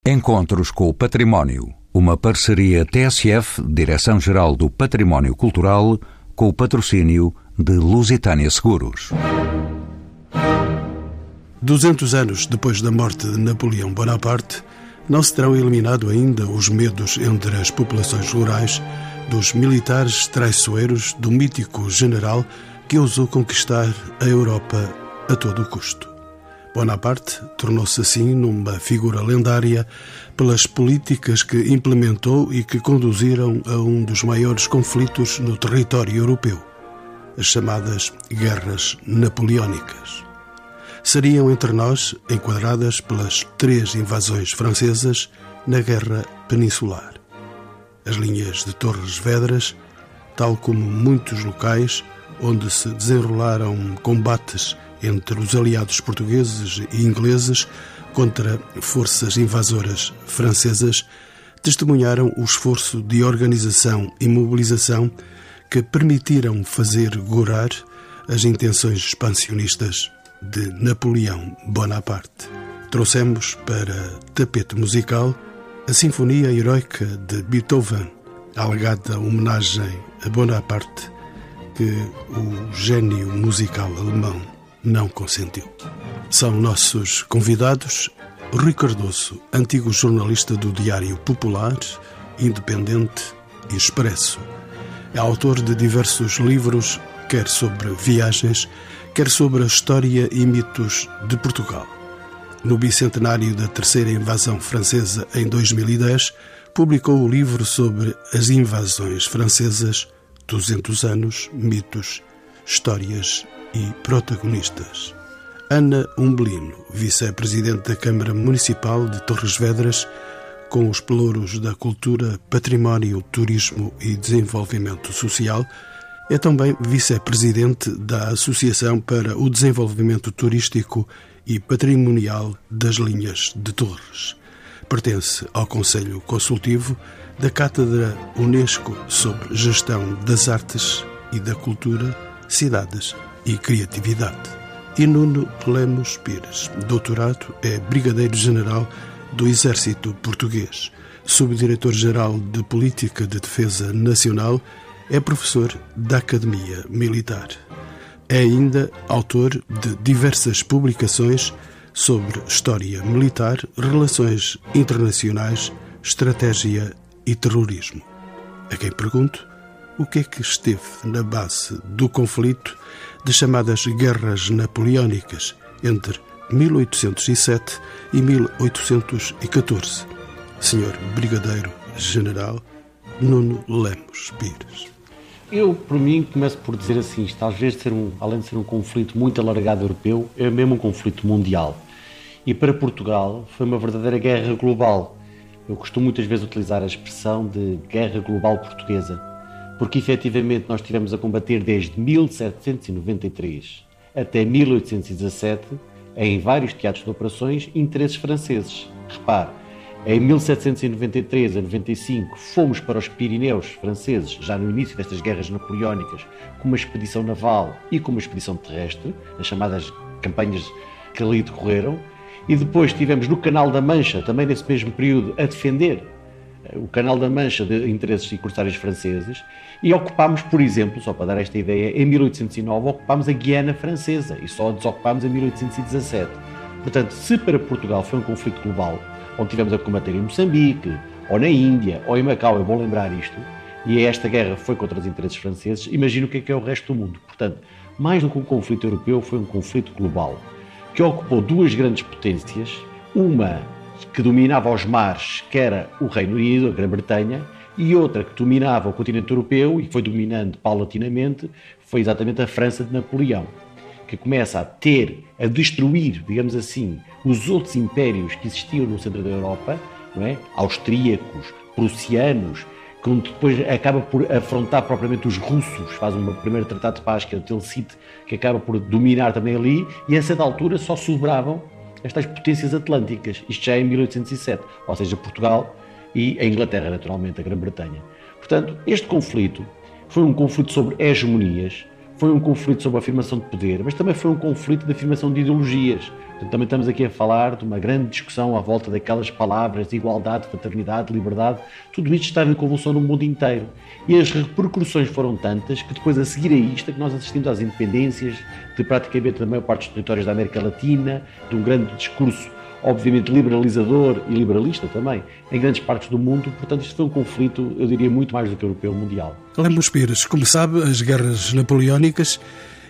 Encontros com o Património, uma parceria TSF, Direção-Geral do Património Cultural, com o patrocínio de Lusitânia Seguros. 200 anos depois da morte de Napoleão Bonaparte, não se terão eliminado ainda os medos entre as populações rurais dos militares traiçoeiros do mítico general que ousou conquistar a Europa a todo o custo. Bonaparte tornou-se assim numa figura lendária pelas políticas que implementou e que conduziram a um dos maiores conflitos no território europeu, as chamadas Guerras Napoleónicas. Seriam entre nós enquadradas pelas 3 invasões francesas na Guerra Peninsular. As linhas de Torres Vedras, tal como muitos locais onde se desenrolaram combates entre os aliados portugueses e ingleses contra forças invasoras francesas, testemunharam o esforço de organização e mobilização que permitiram fazer gorar as intenções expansionistas de Napoleão Bonaparte. Trouxemos para tapete musical a Sinfonia Heroica de Beethoven, a alegada homenagem a Bonaparte que o gênio musical alemão não consentiu. São nossos convidados Rui Cardoso, antigo jornalista do Diário Popular, Independente e Expresso. É autor de diversos livros, quer sobre viagens, quer sobre a história e mitos de Portugal. No bicentenário da terceira invasão francesa, em 2010, publicou o livro sobre as invasões francesas, 200 anos, mitos, histórias e protagonistas. Ana Umbelino, vice-presidente da Câmara Municipal de Torres Vedras, com os pelouros da cultura, património, turismo e desenvolvimento social, é também vice-presidente da Associação para o Desenvolvimento Turístico e Patrimonial das Linhas de Torres. Pertence ao Conselho Consultivo da Cátedra Unesco sobre Gestão das Artes e da Cultura, Cidades e Criatividade. E Nuno Lemos Pires, doutorado, é Brigadeiro-General do Exército Português, Subdiretor-Geral de Política de Defesa Nacional, é professor da Academia Militar. É ainda autor de diversas publicações sobre história militar, relações internacionais, estratégia e terrorismo. A quem pergunto o que é que esteve na base do conflito das chamadas Guerras Napoleónicas entre 1807 e 1814. Senhor Brigadeiro-General Nuno Lemos Pires. Eu, por mim, começo por dizer assim, isto às vezes além de ser um conflito muito alargado europeu, é mesmo um conflito mundial. E para Portugal foi uma verdadeira guerra global. Eu costumo muitas vezes utilizar a expressão de guerra global portuguesa, porque efetivamente nós estivemos a combater desde 1793 até 1817, em vários teatros de operações, interesses franceses. Repare, em 1793 a 95 fomos para os Pirineus franceses, já no início destas guerras napoleónicas, com uma expedição naval e com uma expedição terrestre, as chamadas campanhas que ali decorreram, e depois estivemos no Canal da Mancha, também nesse mesmo período, a defender o Canal da Mancha de interesses e corsários franceses, e ocupámos, por exemplo, só para dar esta ideia, em 1809 ocupámos a Guiana Francesa e só a desocupámos em 1817. Portanto, se para Portugal foi um conflito global, onde tivemos a combater em Moçambique, ou na Índia, ou em Macau, é bom lembrar isto, e esta guerra foi contra os interesses franceses, imagino o que é o resto do mundo. Portanto, mais do que um conflito europeu, foi um conflito global, que ocupou 2 grandes potências, uma que dominava os mares, que era o Reino Unido, a Grã-Bretanha, e outra que dominava o continente europeu e que foi dominando paulatinamente, foi exatamente a França de Napoleão, que começa a destruir, digamos assim, os outros impérios que existiam no centro da Europa, não é? Austríacos, prussianos, que depois acaba por afrontar propriamente os russos, faz um primeiro tratado de paz, que é o Tilsit, que acaba por dominar também ali, e a certa altura só sobravam estas potências atlânticas, isto já é em 1807, ou seja, Portugal e a Inglaterra, naturalmente, a Grã-Bretanha. Portanto, este conflito foi um conflito sobre hegemonias, foi um conflito sobre a afirmação de poder, mas também foi um conflito de afirmação de ideologias. Portanto, também estamos aqui a falar de uma grande discussão à volta daquelas palavras de igualdade, fraternidade, liberdade. Tudo isto está em convulsão no mundo inteiro. E as repercussões foram tantas que depois, a seguir a isto, é que nós assistimos às independências de praticamente a maior parte dos territórios da América Latina, de um grande discurso, obviamente, liberalizador e liberalista também, em grandes partes do mundo. Portanto, isto foi um conflito, eu diria, muito mais do que europeu, mundial. Lemos Pires, como sabe, as guerras napoleónicas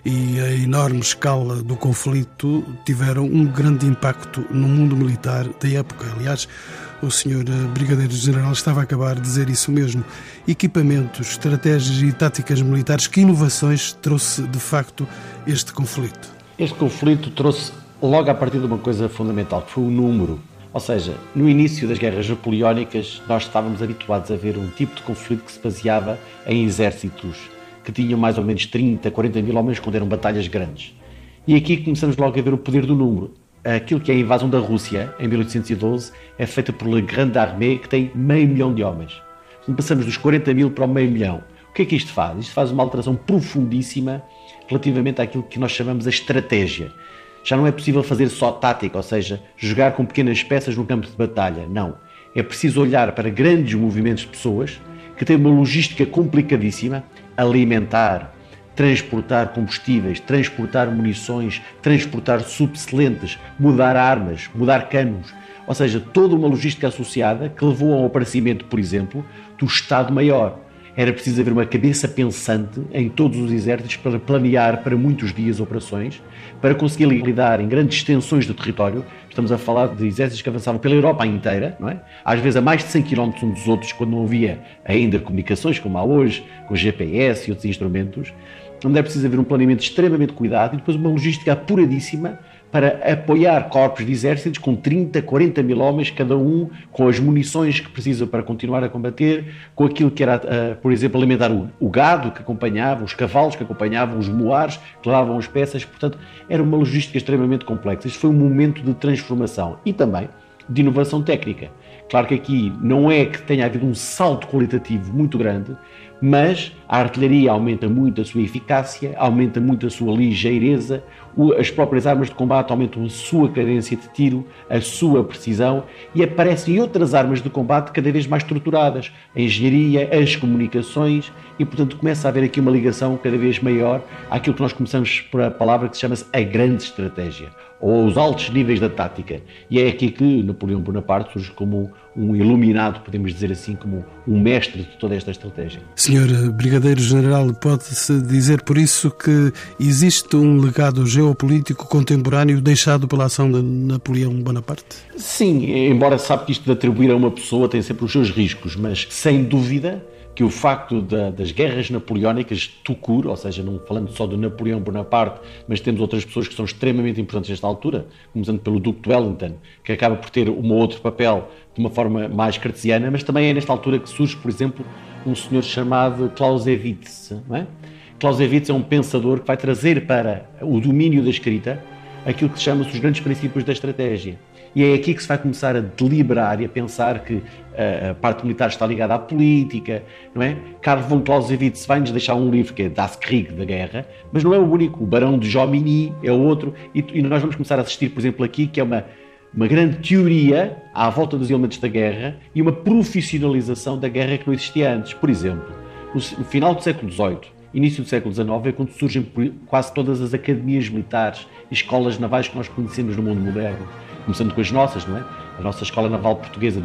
e a enorme escala do conflito tiveram um grande impacto no mundo militar da época. Aliás, o Sr. Brigadeiro-General estava a acabar de dizer isso mesmo. Equipamentos, estratégias e táticas militares, que inovações trouxe, de facto, este conflito? Este conflito trouxe logo a partir de uma coisa fundamental, que foi o número. Ou seja, no início das guerras napoleónicas, nós estávamos habituados a ver um tipo de conflito que se baseava em exércitos que tinham mais ou menos 30, 40 mil homens quando eram batalhas grandes. E aqui começamos logo a ver o poder do número. Aquilo que é a invasão da Rússia, em 1812, é feita por La Grande Armée, que tem 500 mil de homens. Então, passamos dos 40 mil para o 500 mil. O que é que isto faz? Isto faz uma alteração profundíssima relativamente àquilo que nós chamamos a estratégia. Já não é possível fazer só tática, ou seja, jogar com pequenas peças no campo de batalha. Não. É preciso olhar para grandes movimentos de pessoas que têm uma logística complicadíssima, alimentar, transportar combustíveis, transportar munições, transportar subselentes, mudar armas, mudar canos. Ou seja, toda uma logística associada que levou ao aparecimento, por exemplo, do Estado-Maior. Era preciso haver uma cabeça pensante em todos os exércitos para planear para muitos dias operações, para conseguir lidar em grandes extensões de território. Estamos a falar de exércitos que avançavam pela Europa inteira, não é? Às vezes a mais de 100 km uns dos outros, quando não havia ainda comunicações como há hoje, com GPS e outros instrumentos, onde é preciso haver um planeamento extremamente cuidado e depois uma logística apuradíssima para apoiar corpos de exércitos com 30, 40 mil homens, cada um com as munições que precisam para continuar a combater, com aquilo que era, por exemplo, alimentar o gado que acompanhava, os cavalos que acompanhavam, os moares que levavam as peças. Portanto, era uma logística extremamente complexa. Isto foi um momento de transformação e também de inovação técnica. Claro que aqui não é que tenha havido um salto qualitativo muito grande, mas a artilharia aumenta muito a sua eficácia, aumenta muito a sua ligeireza, as próprias armas de combate aumentam a sua cadência de tiro, a sua precisão, e aparecem outras armas de combate cada vez mais estruturadas, a engenharia, as comunicações, e portanto começa a haver aqui uma ligação cada vez maior àquilo que nós começamos por a palavra que se chama a grande estratégia, ou os altos níveis da tática. E é aqui que Napoleão Bonaparte surge como um iluminado, podemos dizer assim, como um mestre de toda esta estratégia. Senhor Brigadeiro-General, pode-se dizer por isso que existe um legado geopolítico contemporâneo deixado pela ação de Napoleão Bonaparte? Sim, embora sabe que isto de atribuir a uma pessoa tem sempre os seus riscos, mas sem dúvida que o facto das guerras napoleónicas tout court, ou seja, não falando só de Napoleão Bonaparte, mas temos outras pessoas que são extremamente importantes nesta altura, começando pelo Duque de Wellington, que acaba por ter um outro papel de uma forma mais cartesiana, mas também é nesta altura que surge, por exemplo, um senhor chamado Clausewitz, não é? Clausewitz é um pensador que vai trazer para o domínio da escrita aquilo que se chama os grandes princípios da estratégia. E é aqui que se vai começar a deliberar e a pensar que a parte militar está ligada à política, não é? Carl von Clausewitz vai-nos deixar um livro que é Das Krieg, da guerra, mas não é o único. O Barão de Jomini é o outro. E nós vamos começar a assistir, por exemplo, aqui, que é uma grande teoria à volta dos elementos da guerra e uma profissionalização da guerra que não existia antes. Por exemplo, no final do século XVIII, início do século XIX, é quando surgem quase todas as academias militares e escolas navais que nós conhecemos no mundo moderno. Começando com as nossas, não é? A nossa Escola Naval Portuguesa de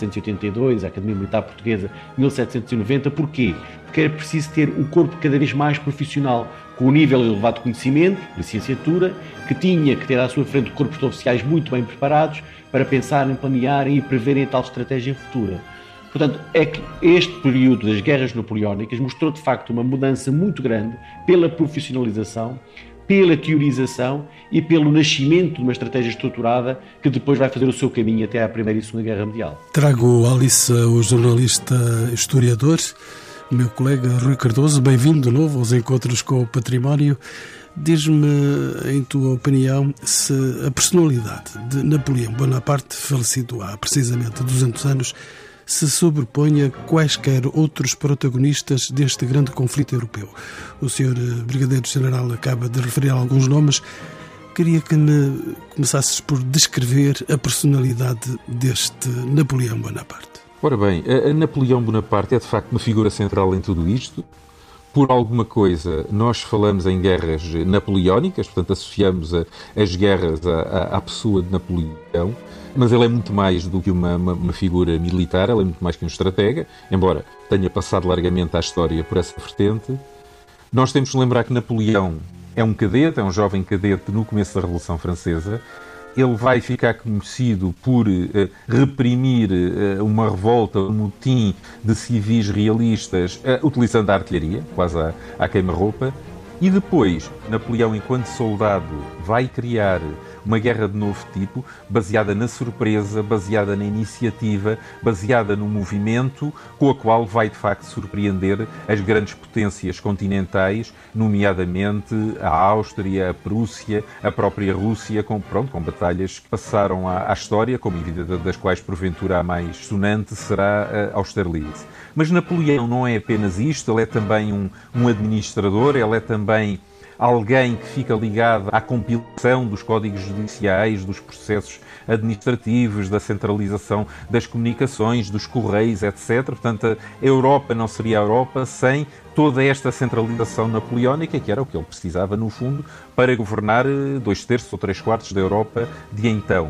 1782, a Academia Militar Portuguesa de 1790. Porquê? Porque era preciso ter um corpo cada vez mais profissional, com um nível elevado de conhecimento, licenciatura, que tinha que ter à sua frente corpos de oficiais muito bem preparados para pensarem, planearem e preverem a tal estratégia futura. Portanto, é que este período das guerras napoleónicas mostrou de facto uma mudança muito grande pela profissionalização, pela teorização e pelo nascimento de uma estratégia estruturada que depois vai fazer o seu caminho até à Primeira e Segunda Guerra Mundial. Trago à liça o jornalista historiador, meu colega Rui Cardoso. Bem-vindo de novo aos Encontros com o Património. Diz-me, em tua opinião, se a personalidade de Napoleão Bonaparte, falecido há precisamente 200 anos, se sobrepõe a quaisquer outros protagonistas deste grande conflito europeu. O Sr. Brigadeiro-General acaba de referir alguns nomes. Queria que me começasses por descrever a personalidade deste Napoleão Bonaparte. Ora bem, a Napoleão Bonaparte é de facto uma figura central em tudo isto. Por alguma coisa, nós falamos em guerras napoleónicas, portanto associamos as guerras à pessoa de Napoleão, mas ele é muito mais do que uma figura militar, ele é muito mais que um estratega, embora tenha passado largamente à história por essa vertente. Nós temos que lembrar que Napoleão é um cadete, é um jovem cadete no começo da Revolução Francesa. Ele vai ficar conhecido por reprimir uma revolta, um motim de civis realistas, utilizando a artilharia, quase à queima-roupa. E depois, Napoleão, enquanto soldado, vai criar uma guerra de novo tipo, baseada na surpresa, baseada na iniciativa, baseada no movimento, com a qual vai, de facto, surpreender as grandes potências continentais, nomeadamente a Áustria, a Prússia, a própria Rússia, com batalhas que passaram à história, como evidente, das quais, porventura, a mais sonante será Austerlitz. Mas Napoleão não é apenas isto, ele é também um administrador, ele é também alguém que fica ligado à compilação dos códigos judiciais, dos processos administrativos, da centralização das comunicações, dos correios, etc. Portanto, a Europa não seria a Europa sem toda esta centralização napoleónica, que era o que ele precisava, no fundo, para governar 2/3 ou 3/4 da Europa de então.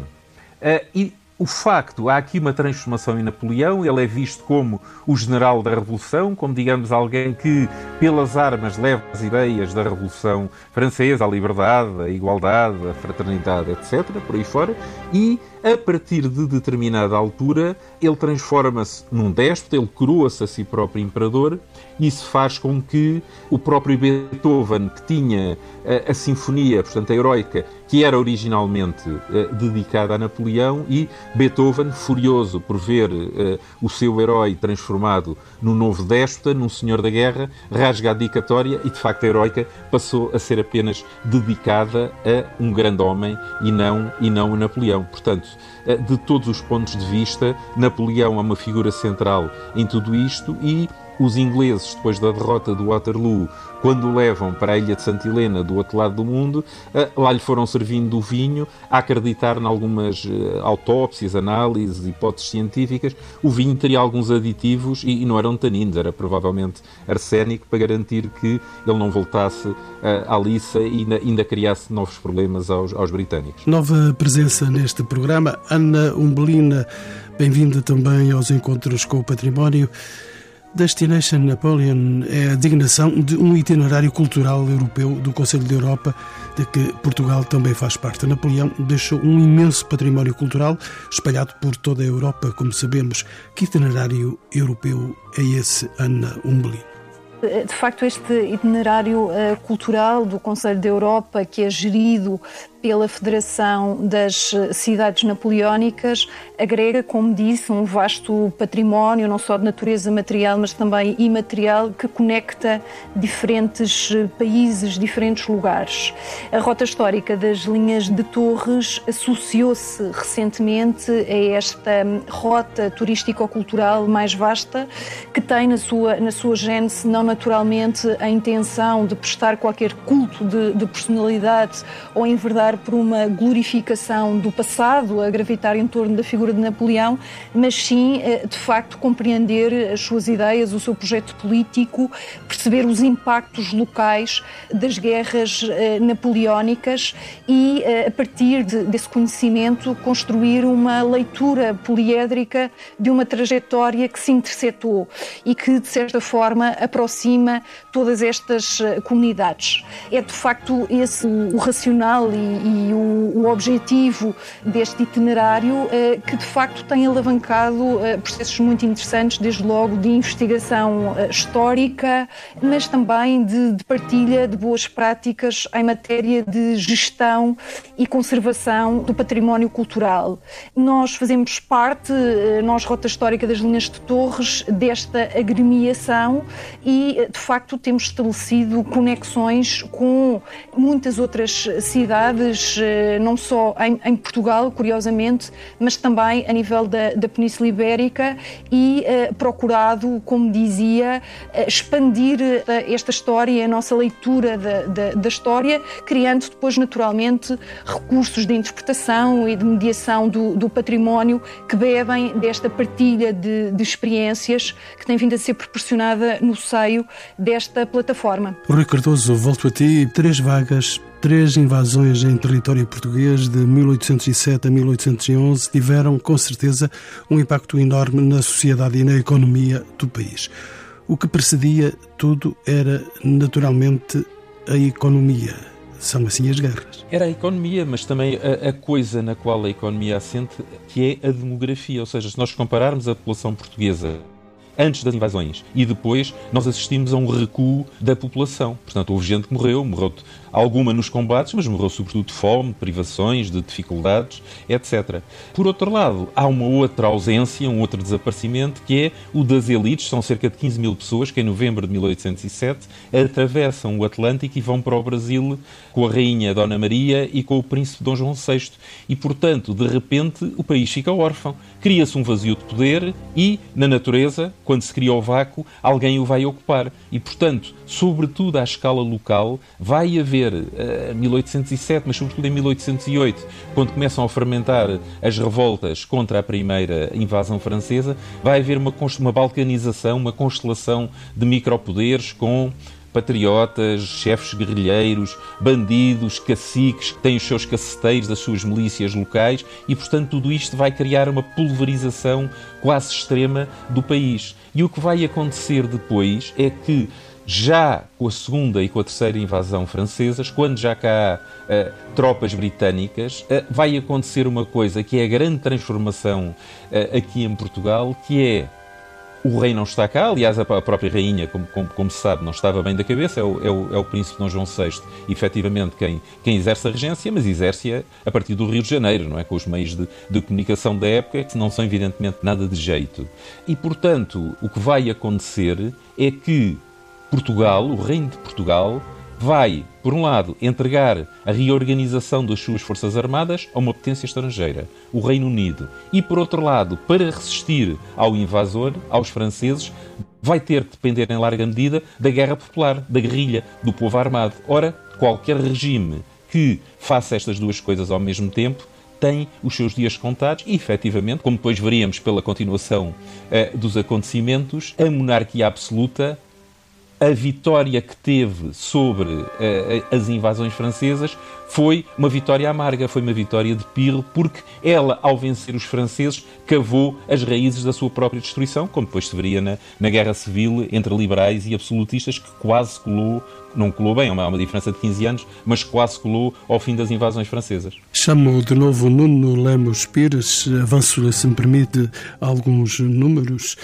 O facto, há aqui uma transformação em Napoleão, ele é visto como o general da Revolução, como, digamos, alguém que, pelas armas, leva as ideias da Revolução Francesa, a liberdade, a igualdade, a fraternidade, etc., por aí fora, e, a partir de determinada altura, ele transforma-se num déspota, ele coroa-se a si próprio imperador, e isso faz com que o próprio Beethoven, que tinha a sinfonia, portanto, a heroica, que era originalmente dedicada a Napoleão, e Beethoven, furioso por ver o seu herói transformado num novo déspota, num senhor da guerra, rasga a dedicatória e, de facto, a heroica passou a ser apenas dedicada a um grande homem e não a Napoleão. Portanto, de todos os pontos de vista, Napoleão é uma figura central em tudo isto e os ingleses, depois da derrota do Waterloo, quando o levam para a ilha de Santa Helena, do outro lado do mundo, lá lhe foram servindo o vinho, a acreditar em algumas autópsias, análises, hipóteses científicas. O vinho teria alguns aditivos e não eram taninos, era provavelmente arsénico, para garantir que ele não voltasse à liça e ainda criasse novos problemas aos britânicos. Nova presença neste programa, Ana Umbelina, bem-vinda também aos Encontros com o Património. Destination Napoleon é a designação de um itinerário cultural europeu do Conselho da Europa, de que Portugal também faz parte. Napoleão deixou um imenso património cultural espalhado por toda a Europa, como sabemos. Que itinerário europeu é esse, Ana Umbelina? De facto, este itinerário cultural do Conselho da Europa, que é gerido pela Federação das Cidades Napoleónicas, agrega, como disse, um vasto património, não só de natureza material, mas também imaterial, que conecta diferentes países, diferentes lugares. A rota histórica das linhas de Torres associou-se recentemente a esta rota turístico-cultural mais vasta, que tem na sua gênese, não naturalmente, a intenção de prestar qualquer culto de personalidade ou enverdar por uma glorificação do passado, a gravitar em torno da figura de Napoleão, mas sim, de facto, compreender as suas ideias, o seu projeto político, perceber os impactos locais das guerras napoleónicas e, a partir desse conhecimento, construir uma leitura poliédrica de uma trajetória que se interceptou e que, de certa forma, aproxima todas estas comunidades. É, de facto, esse o racional e o objetivo deste itinerário, que de facto tem alavancado processos muito interessantes, desde logo de investigação histórica, mas também de partilha de boas práticas em matéria de gestão e conservação do património cultural. Nós fazemos parte, nós, Rota Histórica das Linhas de Torres, desta agremiação e, de facto, temos estabelecido conexões com muitas outras cidades presentes não só em Portugal, curiosamente, mas também a nível da Península Ibérica e procurado, como dizia, expandir esta história, a nossa leitura da história, criando depois, naturalmente, recursos de interpretação e de mediação do património que bebem desta partilha de experiências que tem vindo a ser proporcionada no seio desta plataforma. Rui Cardoso, volto a ti. 3 vagas, 3 invasões em território português de 1807 a 1811 tiveram, com certeza, um impacto enorme na sociedade e na economia do país. O que precedia tudo era, naturalmente, a economia. São assim as guerras. Era a economia, mas também a coisa na qual a economia assente, que é a demografia. Ou seja, se nós compararmos a população portuguesa antes das invasões e depois, nós assistimos a um recuo da população. Portanto, houve gente que morreu alguma nos combates, mas morreu sobretudo de fome, de privações, de dificuldades, etc. Por outro lado, há uma outra ausência, um outro desaparecimento, que é o das elites. São cerca de 15 mil pessoas que, em novembro de 1807, atravessam o Atlântico e vão para o Brasil com a rainha Dona Maria e com o príncipe Dom João VI. E, portanto, de repente, o país fica órfão. Cria-se um vazio de poder e, na natureza, quando se cria o vácuo, alguém o vai ocupar. E, portanto, sobretudo à escala local, vai haver, em 1807, mas sobretudo em 1808, quando começam a fermentar as revoltas contra a primeira invasão francesa, vai haver uma balcanização, uma constelação de micropoderes com patriotas, chefes guerrilheiros, bandidos, caciques, que têm os seus caceteiros, as suas milícias locais e, portanto, tudo isto vai criar uma pulverização quase extrema do país. E o que vai acontecer depois é que, já com a segunda e com a terceira invasão francesas, quando já cá há tropas britânicas, vai acontecer uma coisa que é a grande transformação aqui em Portugal, que é o rei não está cá. Aliás, a própria rainha, como se sabe, não estava bem da cabeça, é o príncipe Dom João VI, efetivamente, quem exerce a regência, mas exerce-a a partir do Rio de Janeiro, não é? Com os meios de comunicação da época, que não são, evidentemente, nada de jeito. E, portanto, o que vai acontecer é que Portugal, o reino de Portugal, vai, por um lado, entregar a reorganização das suas forças armadas a uma potência estrangeira, o Reino Unido. E, por outro lado, para resistir ao invasor, aos franceses, vai ter que depender, em larga medida, da guerra popular, da guerrilha, do povo armado. Ora, qualquer regime que faça estas duas coisas ao mesmo tempo tem os seus dias contados e, efetivamente, como depois veríamos pela continuação dos acontecimentos, a monarquia absoluta, a vitória que teve sobre as invasões francesas foi uma vitória amarga, foi uma vitória de pirro, porque ela, ao vencer os franceses, cavou as raízes da sua própria destruição, como depois se veria na Guerra Civil entre liberais e absolutistas, que quase colou, não colou bem, há uma diferença de 15 anos, mas quase colou ao fim das invasões francesas. Chamo de novo Nuno Lemos Pires, avanço, se me permite, alguns números: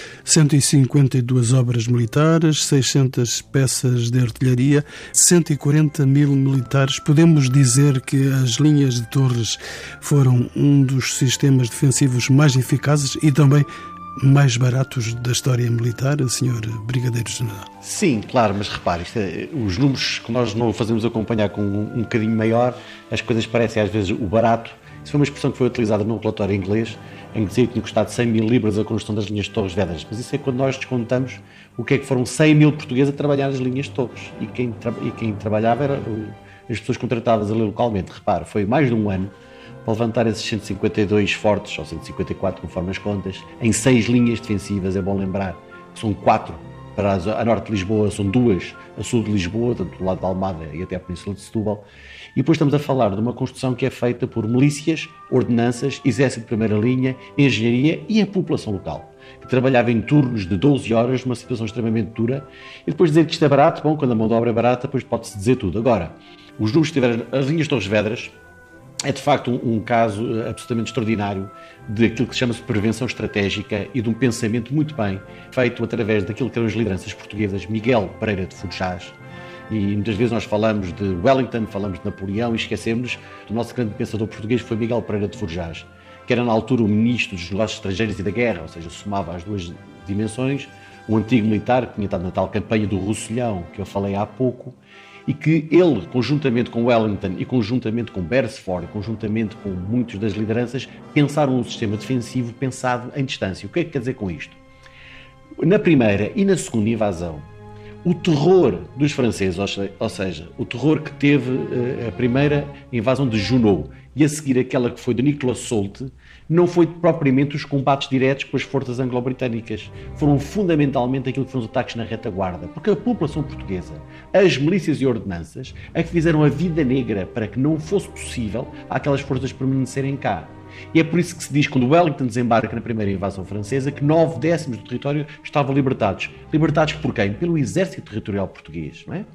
152 obras militares, 600 peças de artilharia, 140 mil militares. Podemos dizer que as linhas de torres foram um dos sistemas defensivos mais eficazes e também mais baratos da história militar, Sr. Brigadeiro-General. Sim, claro, mas repare, os números que nós não fazemos acompanhar com um bocadinho maior, as coisas parecem às vezes o barato. Isso foi uma expressão que foi utilizada num relatório inglês, em que dizia que tinha custado 100 mil libras a construção das linhas de torres vedras. Mas isso é quando nós descontamos o que é que foram 100 mil portugueses a trabalhar nas linhas de torres. E quem trabalhava era as pessoas contratadas ali localmente. Repare, foi mais de um ano para levantar esses 152 fortes, ou 154, conforme as contas, em 6 linhas defensivas. É bom lembrar que são 4 para a norte de Lisboa, são 2 a sul de Lisboa, tanto do lado de Almada e até a Península de Setúbal. E depois estamos a falar de uma construção que é feita por milícias, ordenanças, exército de primeira linha, engenharia e a população local, que trabalhava em turnos de 12 horas, numa situação extremamente dura. E depois dizer que isto é barato, bom, quando a mão de obra é barata, depois pode-se dizer tudo. Agora, os números que tiveram as linhas de Torres Vedras é de facto um caso absolutamente extraordinário daquilo que se chama de prevenção estratégica e de um pensamento muito bem feito através daquilo que eram as lideranças portuguesas, Miguel Pereira de Forjás. E muitas vezes nós falamos de Wellington, falamos de Napoleão e esquecemos do nosso grande pensador português, que foi Miguel Pereira de Forjás, que era na altura o ministro dos negócios estrangeiros e da guerra, ou seja, somava as duas dimensões, um antigo militar que tinha estado na tal campanha do Roussillon, que eu falei há pouco, e que ele, conjuntamente com Wellington e conjuntamente com Beresford e conjuntamente com muitos das lideranças, pensaram um sistema defensivo pensado em distância. O que é que quer dizer com isto? Na primeira e na segunda invasão, o terror dos franceses, ou seja, o terror que teve a primeira invasão de Junot e a seguir aquela que foi de Nicolas Soult, não foi propriamente os combates diretos com as forças anglo-britânicas. Foram fundamentalmente aquilo que foram os ataques na retaguarda, porque a população portuguesa, as milícias e ordenanças, é que fizeram a vida negra para que não fosse possível aquelas forças permanecerem cá. E é por isso que se diz, quando Wellington desembarca na primeira invasão francesa, que 9/10 do território estavam libertados. Libertados por quem? Pelo exército territorial português, não é?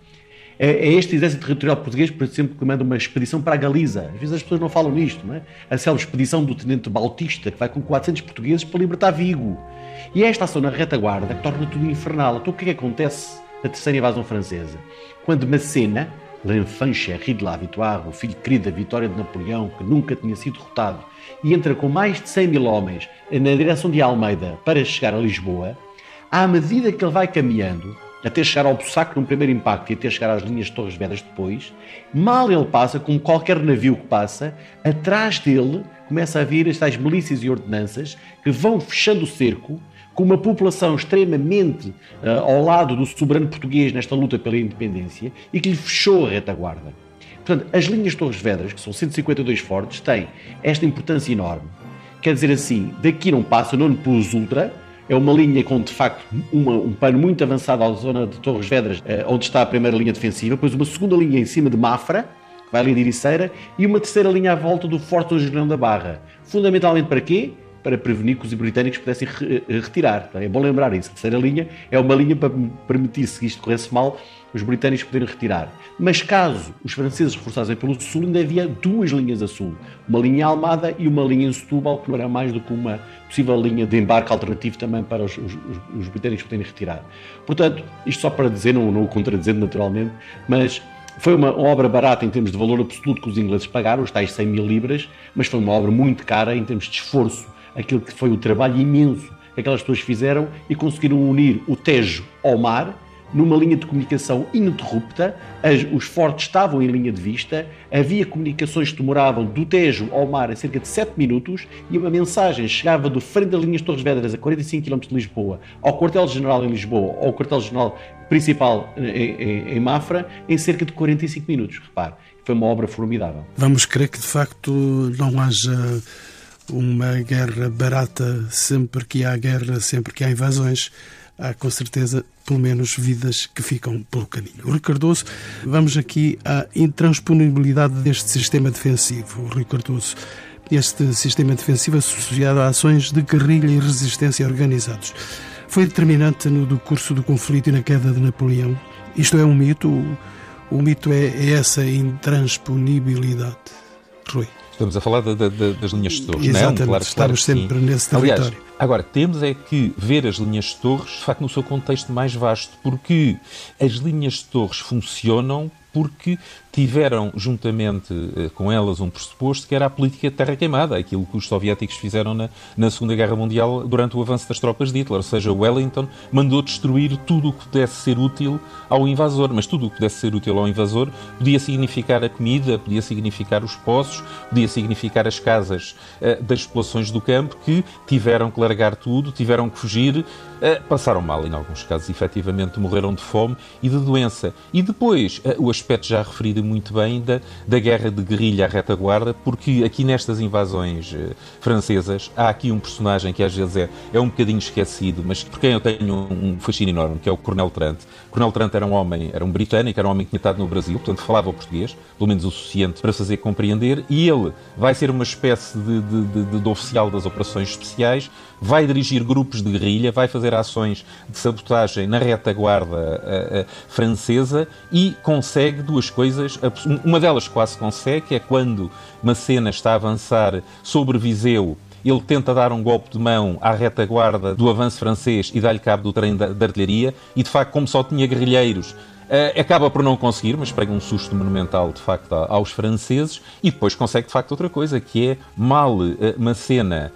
É este exército territorial português, por exemplo, que manda uma expedição para a Galiza. Às vezes as pessoas não falam nisto, não é? A célebre expedição do tenente Bautista, que vai com 400 portugueses para libertar Vigo. E é esta ação na retaguarda que torna tudo infernal. Então o que é que acontece na terceira invasão francesa? Quando Massena, l'enfant chéri de la victoire, o filho querido da vitória de Napoleão, que nunca tinha sido derrotado, e entra com mais de 100 mil homens na direção de Almeida para chegar a Lisboa, à medida que ele vai caminhando, até chegar ao Bussaco num primeiro impacto e até chegar às linhas de Torres Vedras depois, mal ele passa, como qualquer navio que passa, atrás dele começa a vir as tais milícias e ordenanças que vão fechando o cerco, com uma população extremamente ao lado do soberano português nesta luta pela independência e que lhe fechou a retaguarda. Portanto, as linhas de Torres Vedras, que são 152 fortes, têm esta importância enorme. Quer dizer assim, daqui não passa o 9º Plus Ultra, é uma linha com, de facto, um pano muito avançado à zona de Torres Vedras, onde está a primeira linha defensiva, depois uma segunda linha em cima de Mafra, que vai ali de Ericeira, e uma terceira linha à volta do Forte do Julião da Barra. Fundamentalmente para quê? Para prevenir que os britânicos pudessem retirar. É bom lembrar isso. A terceira linha é uma linha para permitir, se isto corresse mal, os britânicos poderem retirar. Mas caso os franceses reforçassem pelo sul, ainda havia 2 linhas a sul. Uma linha em Almada e uma linha em Setúbal, que não era mais do que uma possível linha de embarque alternativo também para os britânicos poderem retirar. Portanto, isto só para dizer, não o contradizendo naturalmente, mas foi uma obra barata em termos de valor absoluto que os ingleses pagaram, os tais 100 mil libras, mas foi uma obra muito cara em termos de esforço, aquilo que foi o trabalho imenso que aquelas pessoas fizeram e conseguiram unir o Tejo ao mar, numa linha de comunicação ininterrupta. Os fortes estavam em linha de vista, havia comunicações que demoravam do Tejo ao mar a cerca de 7 minutos e uma mensagem chegava do frente das linhas de Torres Vedras a 45 km de Lisboa ao quartel-general em Lisboa ou ao quartel-general principal em Mafra em cerca de 45 minutos. Repare, foi uma obra formidável. Vamos crer que de facto não haja uma guerra barata sempre que há guerra, sempre que há invasões. Há com certeza pelo menos vidas que ficam pelo caminho. Rui Cardoso, vamos aqui à intransponibilidade deste sistema defensivo. Rui Cardoso, este sistema defensivo associado a ações de guerrilha e resistência organizados, foi determinante no decurso do conflito e na queda de Napoleão? Isto é um mito? O mito é essa intransponibilidade. Rui. Estamos a falar das linhas de torres, exatamente, não? Claro, estamos sempre nesse território. Aliás, agora, temos é que ver as linhas de torres, de facto, no seu contexto mais vasto, porque as linhas de torres funcionam porque tiveram, juntamente com elas, um pressuposto que era a política de terra queimada, aquilo que os soviéticos fizeram na Segunda Guerra Mundial durante o avanço das tropas de Hitler. Ou seja, Wellington mandou destruir tudo o que pudesse ser útil ao invasor, mas tudo o que pudesse ser útil ao invasor podia significar a comida, podia significar os poços, podia significar as casas das populações do campo, que tiveram que largar tudo, tiveram que fugir, passaram mal, em alguns casos, efetivamente morreram de fome e de doença. E depois, o aspecto já referido muito bem da guerra de guerrilha à retaguarda, porque aqui nestas invasões francesas há aqui um personagem que às vezes é um bocadinho esquecido, mas por quem eu tenho um fascínio enorme, que é o Coronel Trent. O Coronel Trent era um britânico, era um homem que tinha estado no Brasil, portanto falava o português, pelo menos o suficiente para fazer compreender, e ele vai ser uma espécie de oficial das operações especiais, vai dirigir grupos de guerrilha, vai fazer ações de sabotagem na retaguarda francesa e consegue duas coisas. Uma delas quase consegue, que é quando Massena está a avançar sobre Viseu, ele tenta dar um golpe de mão à retaguarda do avanço francês e dá-lhe cabo do trem de artilharia e, de facto, como só tinha guerrilheiros, acaba por não conseguir, mas pega um susto monumental, de facto, aos franceses e depois consegue, de facto, outra coisa, que é mal Massena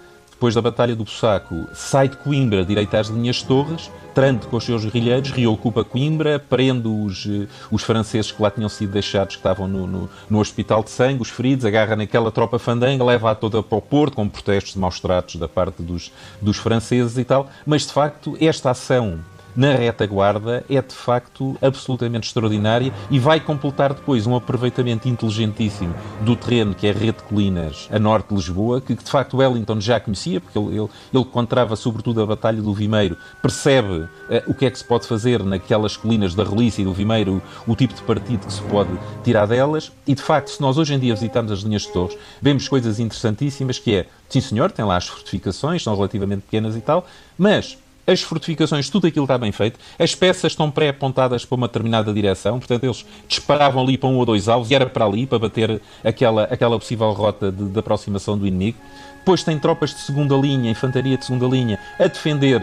depois da Batalha do Bussaco, sai de Coimbra direito às linhas de Torres, Trante com os seus guerrilheiros, reocupa Coimbra, prende os franceses que lá tinham sido deixados, que estavam no hospital de sangue, os feridos, agarra naquela tropa fandanga, leva-a toda para o Porto, com protestos de maus tratos da parte dos franceses e tal. Mas, de facto, esta ação na retaguarda é, de facto, absolutamente extraordinária e vai completar depois um aproveitamento inteligentíssimo do terreno, que é a rede de colinas a norte de Lisboa, que, de facto, Wellington já conhecia, porque ele contava, sobretudo, a Batalha do Vimeiro, percebe o que é que se pode fazer naquelas colinas da Relícia e do Vimeiro, o tipo de partido que se pode tirar delas, e, de facto, se nós hoje em dia visitamos as linhas de Torres, vemos coisas interessantíssimas, que é, sim senhor, tem lá as fortificações, são relativamente pequenas e tal, mas as fortificações, tudo aquilo está bem feito, as peças estão pré-apontadas para uma determinada direção, portanto eles disparavam ali para um ou dois alvos e era para ali, para bater aquela possível rota de aproximação do inimigo. Depois tem tropas de segunda linha, infantaria de segunda linha, a defender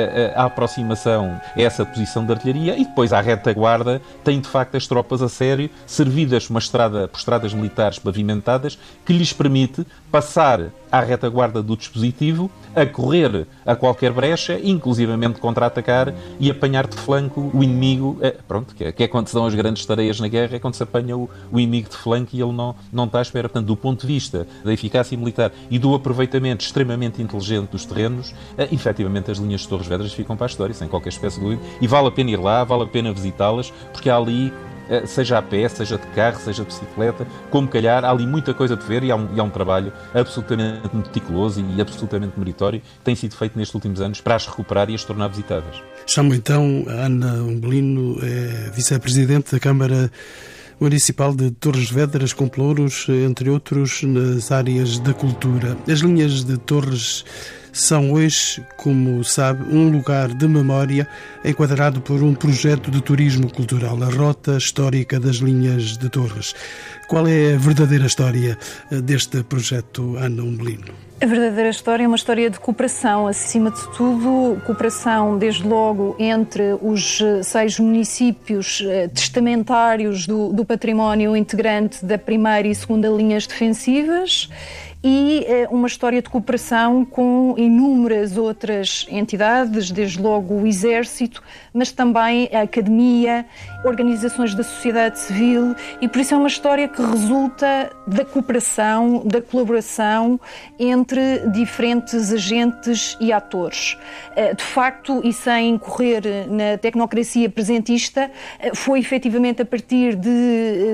a aproximação a essa posição de artilharia, e depois à retaguarda tem de facto as tropas a sério, servidas por estradas militares pavimentadas, que lhes permite passar à retaguarda do dispositivo, a correr a qualquer brecha, inclusivamente contra-atacar e apanhar de flanco o inimigo. Que é quando se dão as grandes tareias na guerra, é quando se apanha o inimigo de flanco e ele não está à espera. Portanto, do ponto de vista da eficácia militar e do aproveitamento extremamente inteligente dos terrenos, efetivamente as linhas de Torres Vedras ficam para a história, sem qualquer espécie de dúvida, e vale a pena ir lá, vale a pena visitá-las, porque há ali, seja a pé, seja de carro, seja de bicicleta, como calhar, há ali muita coisa de ver e há um trabalho absolutamente meticuloso e absolutamente meritório que tem sido feito nestes últimos anos para as recuperar e as tornar visitáveis. Chamo então a Ana Umbelino, vice-presidente da Câmara Municipal de Torres Vedras, com pelouros, entre outros, nas áreas da cultura. As linhas de Torres são hoje, como sabe, um lugar de memória enquadrado por um projeto de turismo cultural, a Rota Histórica das Linhas de Torres. Qual é a verdadeira história deste projeto, Ana Umbelino? A verdadeira história é uma história de cooperação, acima de tudo, cooperação desde logo entre os 6 municípios testamentários do património integrante da primeira e segunda linhas defensivas, e uma história de cooperação com inúmeras outras entidades, desde logo o Exército, mas também a Academia, organizações da sociedade civil, e por isso é uma história que resulta da cooperação, da colaboração entre diferentes agentes e atores. De facto, e sem incorrer na tecnocracia presentista, foi efetivamente a partir de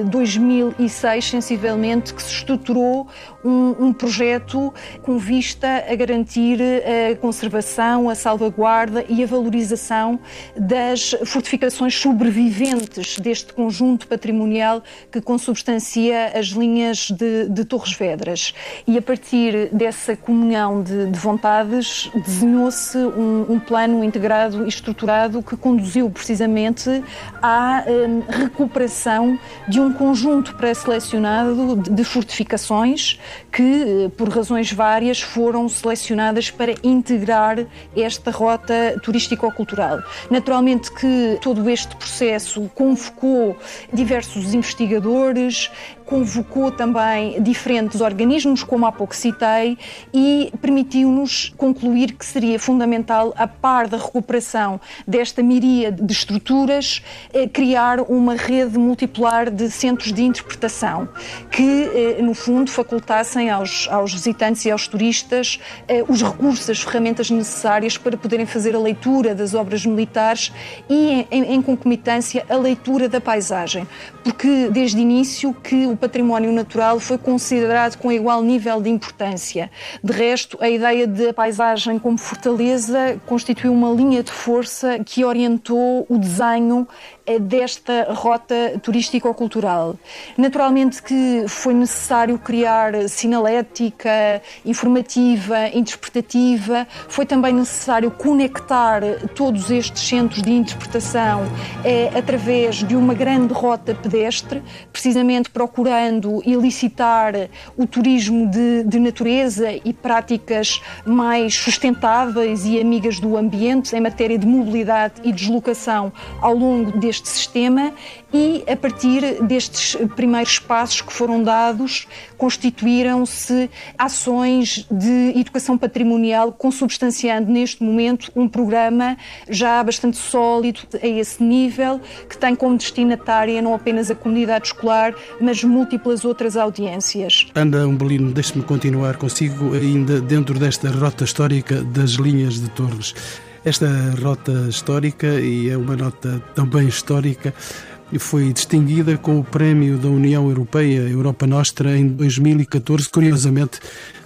2006, sensivelmente, que se estruturou um projeto com vista a garantir a conservação, a salvaguarda e a valorização das fortificações sobreviventes deste conjunto patrimonial que consubstancia as linhas de Torres Vedras. E a partir dessa comunhão de vontades desenhou-se um plano integrado e estruturado que conduziu precisamente à recuperação de um conjunto pré-selecionado de fortificações que, por razões várias, foram selecionadas para integrar esta rota turístico-cultural. Naturalmente que todo este processo convocou diversos investigadores, convocou também diferentes organismos, como há pouco citei, e permitiu-nos concluir que seria fundamental, a par da recuperação desta miríade de estruturas, criar uma rede multipolar de centros de interpretação que, no fundo, facultassem aos visitantes e aos turistas os recursos, as ferramentas necessárias para poderem fazer a leitura das obras militares e, em concomitância, a leitura da paisagem. Porque, desde o início, que o património natural foi considerado com igual nível de importância. De resto, a ideia de a paisagem como fortaleza constituiu uma linha de força que orientou o desenho desta rota turístico-cultural. Naturalmente que foi necessário criar sinalética, informativa, interpretativa, foi também necessário conectar todos estes centros de interpretação através de uma grande rota pedestre, precisamente procurando procurando elicitar o turismo de natureza e práticas mais sustentáveis e amigas do ambiente em matéria de mobilidade e deslocação ao longo deste sistema, e a partir destes primeiros passos que foram dados, constituíram-se ações de educação patrimonial, consubstanciando neste momento um programa já bastante sólido a esse nível, que tem como destinatária não apenas a comunidade escolar, mas múltiplas outras audiências. Ana Umbelino, deixe-me continuar consigo ainda dentro desta rota histórica das linhas de Torres. Esta rota histórica, e é uma nota também histórica, foi distinguida com o Prémio da União Europeia, Europa Nostra, em 2014, curiosamente,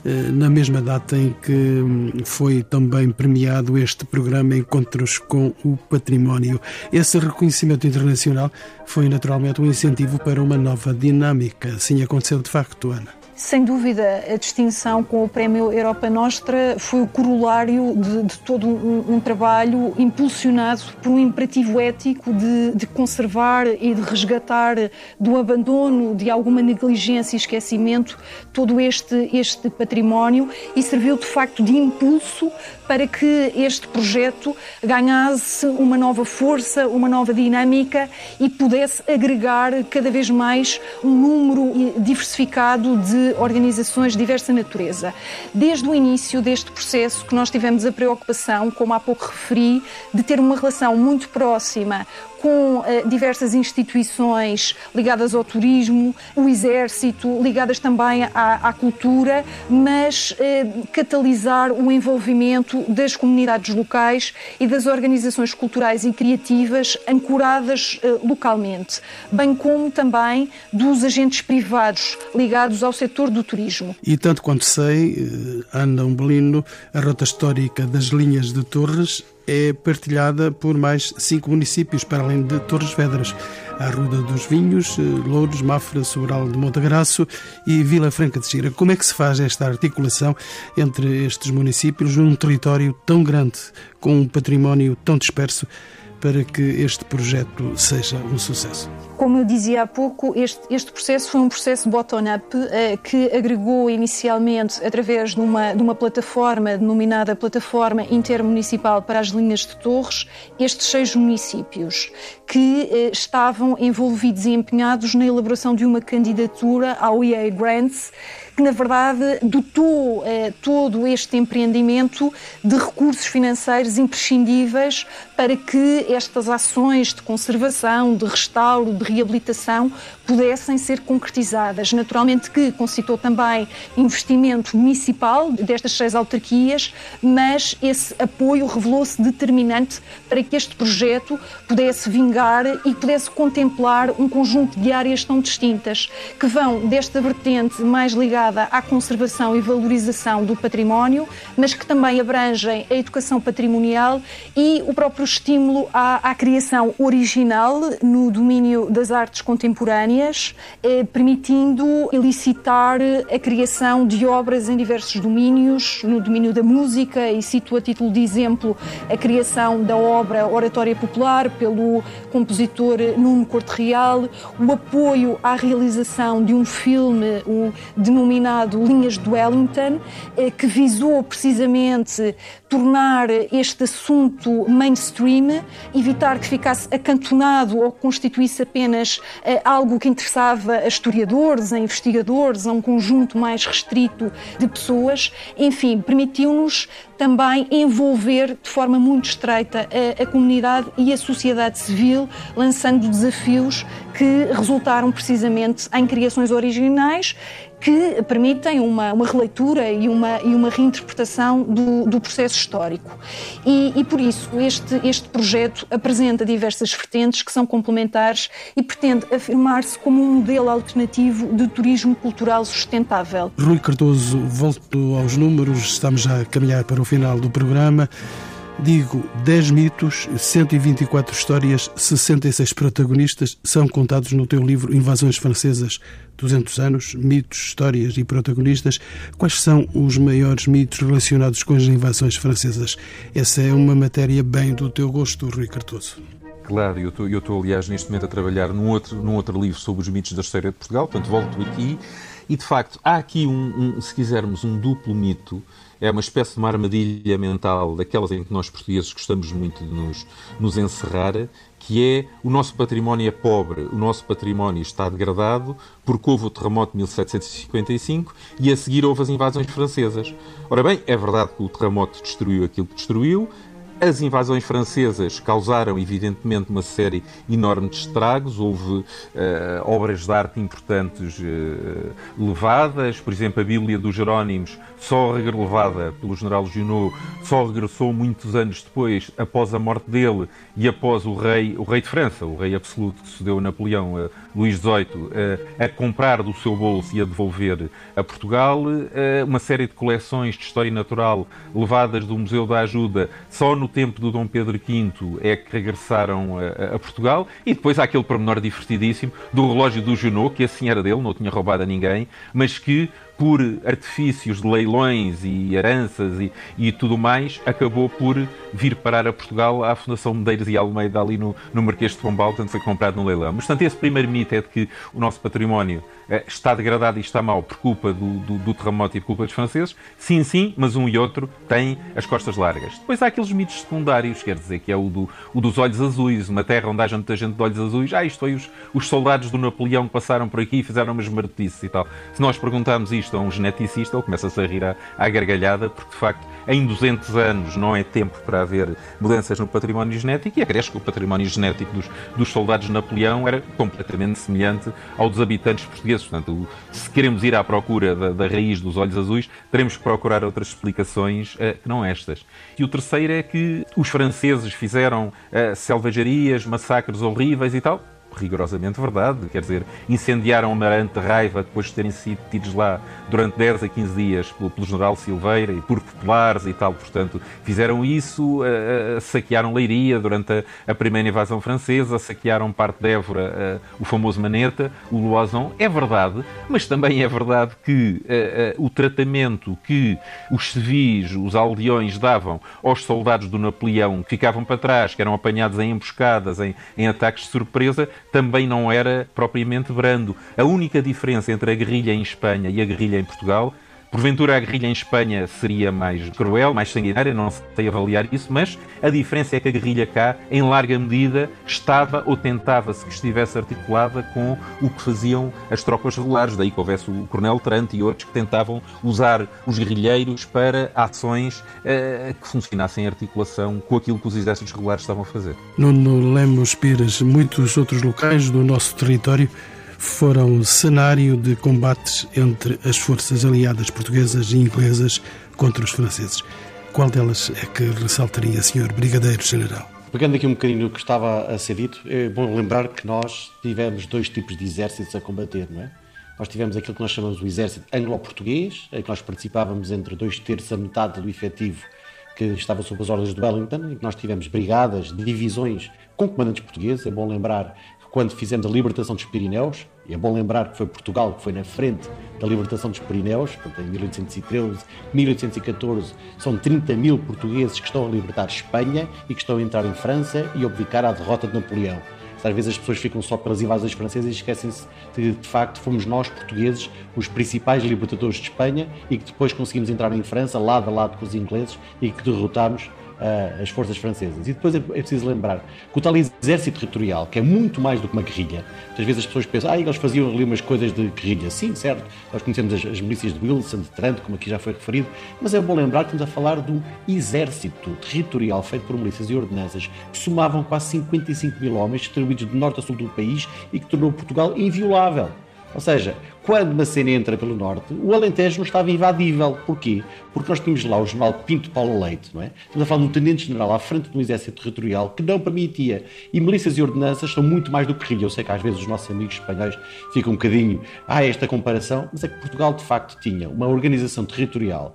na mesma data em que foi também premiado este programa Encontros com o Património. Esse reconhecimento internacional foi naturalmente um incentivo para uma nova dinâmica. Assim aconteceu de facto, Ana. Sem dúvida, a distinção com o Prémio Europa Nostra foi o corolário de todo um trabalho impulsionado por um imperativo ético de conservar e de resgatar do abandono, de alguma negligência e esquecimento, todo este património, e serviu de facto de impulso para que este projeto ganhasse uma nova força, uma nova dinâmica e pudesse agregar cada vez mais um número diversificado de organizações de diversa natureza. Desde o início deste processo que nós tivemos a preocupação, como há pouco referi, de ter uma relação muito próxima com diversas instituições ligadas ao turismo, o exército, ligadas também à cultura, mas catalisar o envolvimento das comunidades locais e das organizações culturais e criativas ancoradas localmente, bem como também dos agentes privados ligados ao setor do turismo. E tanto quanto sei, Ana Umbelino, a rota histórica das linhas de Torres é partilhada por mais 5 municípios, para além de Torres Vedras: a Arruda dos Vinhos, Louros, Mafra, Sobral de Montagraço e Vila Franca de Xira. Como é que se faz esta articulação entre estes municípios num território tão grande, com um património tão disperso, para que este projeto seja um sucesso? Como eu dizia há pouco, este processo foi um processo bottom-up que agregou inicialmente, através de uma plataforma denominada Plataforma Intermunicipal para as Linhas de Torres, estes 6 municípios que estavam envolvidos e empenhados na elaboração de uma candidatura ao EA Grants, que na verdade dotou todo este empreendimento de recursos financeiros imprescindíveis para que estas ações de conservação, de restauro, de reabilitação pudessem ser concretizadas. Naturalmente que concitou também investimento municipal destas 6 autarquias, mas esse apoio revelou-se determinante para que este projeto pudesse vingar e pudesse contemplar um conjunto de áreas tão distintas, que vão desta vertente mais ligada à conservação e valorização do património, mas que também abrangem a educação patrimonial e o próprio estímulo à criação original no domínio das artes contemporâneas, permitindo elicitar a criação de obras em diversos domínios, no domínio da música, e cito a título de exemplo a criação da obra Oratória Popular pelo compositor Nuno Corte Real, o apoio à realização de um filme denominado Linhas de Wellington, que visou precisamente tornar este assunto mainstream, evitar que ficasse acantonado ou constituísse apenas algo que interessava a historiadores, a investigadores, a um conjunto mais restrito de pessoas. Enfim, permitiu-nos também envolver de forma muito estreita a comunidade e a sociedade civil, lançando desafios que resultaram precisamente em criações originais que permitem uma releitura e uma reinterpretação do processo histórico. E por isso este projeto apresenta diversas vertentes que são complementares e pretende afirmar-se como um modelo alternativo de turismo cultural sustentável. Rui Cardoso, volto aos números, estamos já a caminhar para o final do programa. Digo, 10 mitos, 124 histórias, 66 protagonistas são contados no teu livro Invasões Francesas, 200 anos, mitos, histórias e protagonistas. Quais são os maiores mitos relacionados com as invasões francesas? Essa é uma matéria bem do teu gosto, Rui Cardoso. Claro, eu estou, aliás, neste momento a trabalhar num outro livro sobre os mitos da história de Portugal, portanto volto aqui, e de facto há aqui, se quisermos, um duplo mito. É uma espécie de uma armadilha mental, daquelas em que nós portugueses gostamos muito de nos encerrar, que é o nosso património é pobre, o nosso património está degradado porque houve o terremoto de 1755 e a seguir houve as invasões francesas. Ora bem, é verdade que o terremoto destruiu aquilo que destruiu. As invasões francesas causaram, evidentemente, uma série enorme de estragos. Houve obras de arte importantes levadas. Por exemplo, a Bíblia dos Jerónimos, só relevada pelo general Junot, só regressou muitos anos depois, após a morte dele e após o rei de França, o rei absoluto que sucedeu a Napoleão, Luís XVIII, a comprar do seu bolso e a devolver a Portugal. Uma série de coleções de história natural levadas do Museu da Ajuda, só no tempo do Dom Pedro V é que regressaram a Portugal. E depois há aquele pormenor divertidíssimo do relógio do Junot, que assim era dele, não tinha roubado a ninguém, mas que, por artifícios de leilões e heranças e tudo mais, acabou por vir parar a Portugal à Fundação Medeiros e Almeida, ali no Marquês de Pombal, portanto foi comprado no leilão. Mas, portanto, esse primeiro mito é de que o nosso património está degradado e está mau por culpa do terremoto e por culpa dos franceses. Sim, sim, mas um e outro têm as costas largas. Depois há aqueles mitos secundários, quer dizer, que é o dos olhos azuis, uma terra onde haja muita gente de olhos azuis. Isto foi os soldados do Napoleão que passaram por aqui e fizeram umas martices e tal. Se nós perguntarmos isto a um geneticista, ele começa-se a rir à gargalhada, porque de facto em 200 anos não é tempo para haver mudanças no património genético, e acresce que o património genético dos soldados de Napoleão era completamente semelhante ao dos habitantes portugueses. Portanto, se queremos ir à procura da raiz dos olhos azuis, teremos que procurar outras explicações que não estas. E o terceiro é que os franceses fizeram selvagerias, massacres horríveis e tal. Rigorosamente verdade, quer dizer, incendiaram Amarante de Raiva depois de terem sido tidos lá durante 10 a 15 dias pelo general Silveira e por populares e tal, portanto, fizeram isso, saquearam Leiria durante a primeira invasão francesa, saquearam parte de Évora, o famoso Maneta, o Loison. É verdade, mas também é verdade que o tratamento que os civis, os aldeões, davam aos soldados do Napoleão que ficavam para trás, que eram apanhados em emboscadas, em ataques de surpresa, também não era propriamente brando. A única diferença entre a guerrilha em Espanha e a guerrilha em Portugal, porventura a guerrilha em Espanha seria mais cruel, mais sanguinária, não sei avaliar isso, mas a diferença é que a guerrilha cá, em larga medida, estava ou tentava-se que estivesse articulada com o que faziam as tropas regulares. Daí que houvesse o Coronel Trante e outros que tentavam usar os guerrilheiros para ações que funcionassem em articulação com aquilo que os exércitos regulares estavam a fazer. Nuno Lemos Pires, muitos outros locais do nosso território foram cenário de combates entre as forças aliadas portuguesas e inglesas contra os franceses. Qual delas é que ressaltaria, Sr. Brigadeiro-General? Pegando aqui um bocadinho no que estava a ser dito, é bom lembrar que nós tivemos dois tipos de exércitos a combater, não é? Nós tivemos aquilo que nós chamamos o exército anglo-português, em que nós participávamos entre 2/3 a metade do efetivo que estava sob as ordens de Wellington, em que nós tivemos brigadas, divisões com comandantes portugueses. É bom lembrar que quando fizemos a libertação dos Pirineus, e é bom lembrar que foi Portugal que foi na frente da libertação dos Pirineus, portanto, em 1813, 1814, são 30 mil portugueses que estão a libertar Espanha e que estão a entrar em França e abdicar à derrota de Napoleão. Às vezes as pessoas ficam só pelas invasões francesas e esquecem-se de facto, fomos nós, portugueses, os principais libertadores de Espanha e que depois conseguimos entrar em França, lado a lado com os ingleses, e que derrotámos as forças francesas. E depois é preciso lembrar que o tal exército territorial, que é muito mais do que uma guerrilha, muitas vezes as pessoas pensam, eles faziam ali umas coisas de guerrilha. Sim, certo, nós conhecemos as milícias de Wilson, de Trento, como aqui já foi referido, mas é bom lembrar que estamos a falar do exército territorial feito por milícias e ordenanças que somavam quase 55 mil homens distribuídos de norte a sul do país e que tornou Portugal inviolável. Ou seja, quando Massena entra pelo norte, o Alentejo não estava invadível. Porquê? Porque nós tínhamos lá o general Pinto Paulo Leite, não é? Estamos a falar de um tenente-general à frente de um exército territorial que não permitia. E milícias e ordenanças são muito mais do que guerrilha. Eu sei que às vezes os nossos amigos espanhóis ficam um bocadinho esta comparação, mas é que Portugal de facto tinha uma organização territorial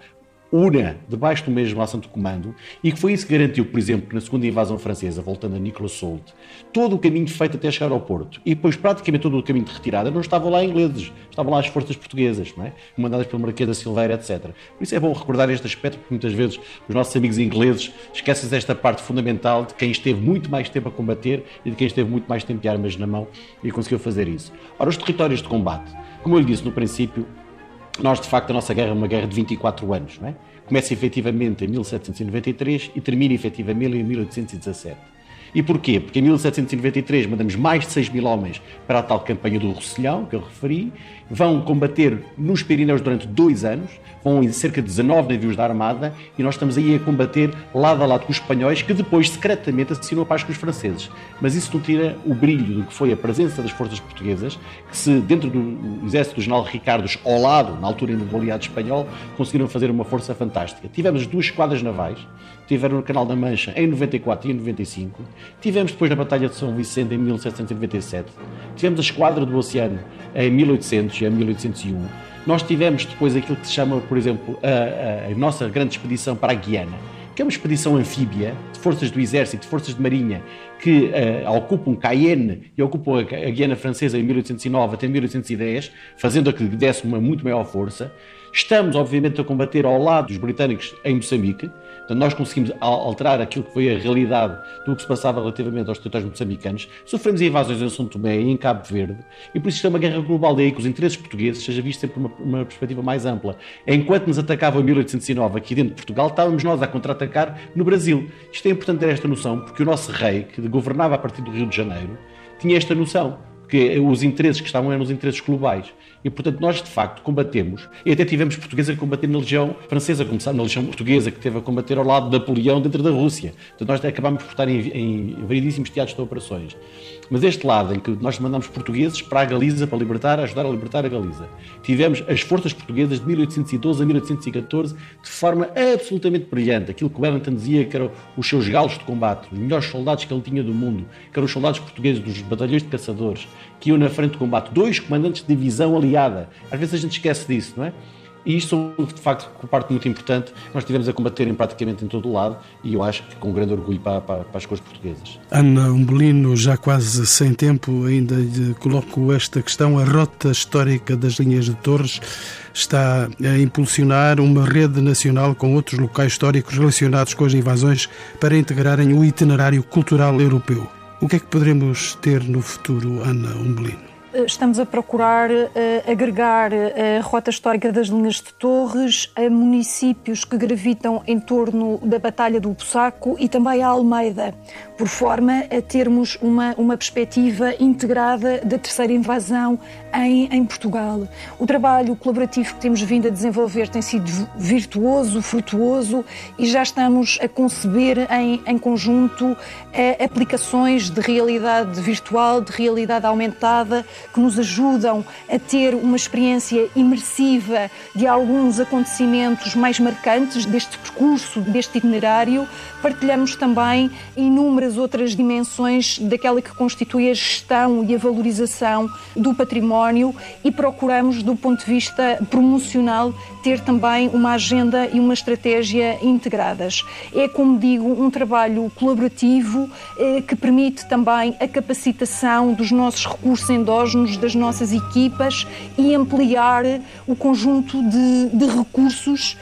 una debaixo do mesmo alçante de comando, e que foi isso que garantiu, por exemplo, que na segunda invasão francesa, voltando a Nicolas Soult, todo o caminho feito até chegar ao Porto, e depois praticamente todo o caminho de retirada, não estavam lá ingleses, estavam lá as forças portuguesas, não é? Comandadas pelo Marquês da Silveira, etc. Por isso é bom recordar este aspecto, porque muitas vezes os nossos amigos ingleses esquecem desta parte fundamental de quem esteve muito mais tempo a combater e de quem esteve muito mais tempo de armas na mão e conseguiu fazer isso. Ora, os territórios de combate, como eu lhe disse no princípio, nós, de facto, a nossa guerra é uma guerra de 24 anos, não é? Começa efetivamente em 1793 e termina efetivamente em 1817. E porquê? Porque em 1793 mandamos mais de 6 mil homens para a tal campanha do Roussillon, que eu referi, vão combater nos Pirineus durante 2 anos, vão em cerca de 19 navios da Armada, e nós estamos aí a combater lado a lado com os espanhóis, que depois secretamente assinam a paz com os franceses. Mas isso não tira o brilho do que foi a presença das forças portuguesas, que se dentro do exército do general Ricardos, ao lado, na altura ainda do aliado espanhol, conseguiram fazer uma força fantástica. Tivemos 2 esquadras navais, tiveram no Canal da Mancha em 94 e em 95, tivemos depois na Batalha de São Vicente em 1797, tivemos a Esquadra do Oceano em 1800 e em 1801, nós tivemos depois aquilo que se chama, por exemplo, a nossa grande expedição para a Guiana, que é uma expedição anfíbia de forças do Exército, de forças de Marinha, que ocupam Cayenne e ocupam a Guiana Francesa em 1809 até 1810, fazendo a que desse uma muito maior força. Estamos, obviamente, a combater ao lado dos britânicos em Moçambique. Portanto, nós conseguimos alterar aquilo que foi a realidade do que se passava relativamente aos territórios moçambicanos. Sofremos invasões em São Tomé e em Cabo Verde, e por isso isto é uma guerra global, daí que os interesses portugueses seja visto sempre uma perspectiva mais ampla. Enquanto nos atacavam em 1809 aqui dentro de Portugal, estávamos nós a contra-atacar no Brasil. Isto é importante ter esta noção, porque o nosso rei, que governava a partir do Rio de Janeiro, tinha esta noção, que os interesses que estavam eram os interesses globais. E, portanto, nós, de facto, combatemos, e até tivemos portugueses a combater na Legião Francesa, começaram na Legião Portuguesa, que teve a combater ao lado de Napoleão dentro da Rússia. Portanto, nós acabámos por estar em variedíssimos teatros de operações. Mas este lado em que nós mandamos portugueses para a Galiza, para libertar, ajudar a libertar a Galiza. Tivemos as forças portuguesas de 1812 a 1814 de forma absolutamente brilhante. Aquilo que o Wellington dizia que eram os seus galos de combate, os melhores soldados que ele tinha do mundo, que eram os soldados portugueses dos batalhões de caçadores, que iam na frente de combate, 2 comandantes de divisão aliada. Às vezes a gente esquece disso, não é? E isto, de facto, uma parte muito importante, nós tivemos a combater praticamente em todo o lado, e eu acho que com grande orgulho para as cores portuguesas. Ana Umbelino, já quase sem tempo, ainda lhe coloco esta questão. A rota histórica das linhas de Torres está a impulsionar uma rede nacional com outros locais históricos relacionados com as invasões para integrarem o itinerário cultural europeu. O que é que poderemos ter no futuro, Ana Umbelino? Estamos a procurar agregar a rota histórica das linhas de Torres a municípios que gravitam em torno da Batalha do Bussaco e também a Almeida, por forma a termos uma perspectiva integrada da terceira invasão em Portugal. O trabalho colaborativo que temos vindo a desenvolver tem sido virtuoso, frutuoso, e já estamos a conceber em conjunto aplicações de realidade virtual, de realidade aumentada, que nos ajudam a ter uma experiência imersiva de alguns acontecimentos mais marcantes deste percurso, deste itinerário. Partilhamos também inúmeras outras dimensões daquela que constitui a gestão e a valorização do património, e procuramos, do ponto de vista promocional, ter também uma agenda e uma estratégia integradas. É, como digo, um trabalho colaborativo que permite também a capacitação dos nossos recursos endógenos, das nossas equipas, e ampliar o conjunto de recursos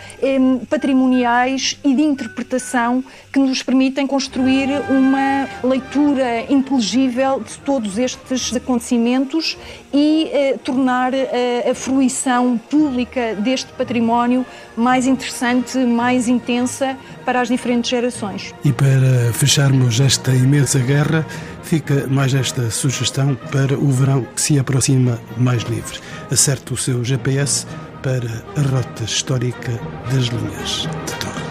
patrimoniais e de interpretação que nos permitem construir uma leitura inteligível de todos estes acontecimentos e tornar a fruição pública deste património mais interessante, mais intensa para as diferentes gerações. E para fecharmos esta imensa guerra, fica mais esta sugestão para o verão que se aproxima mais livre. Acerte o seu GPS para a rota histórica das linhas de Torres.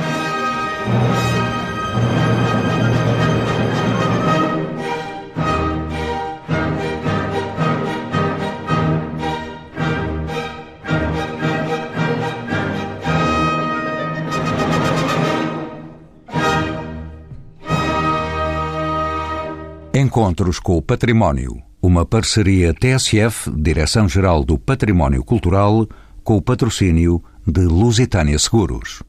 Encontros com o Património, uma parceria TSF, Direção-Geral do Património Cultural, com o patrocínio de Lusitânia Seguros.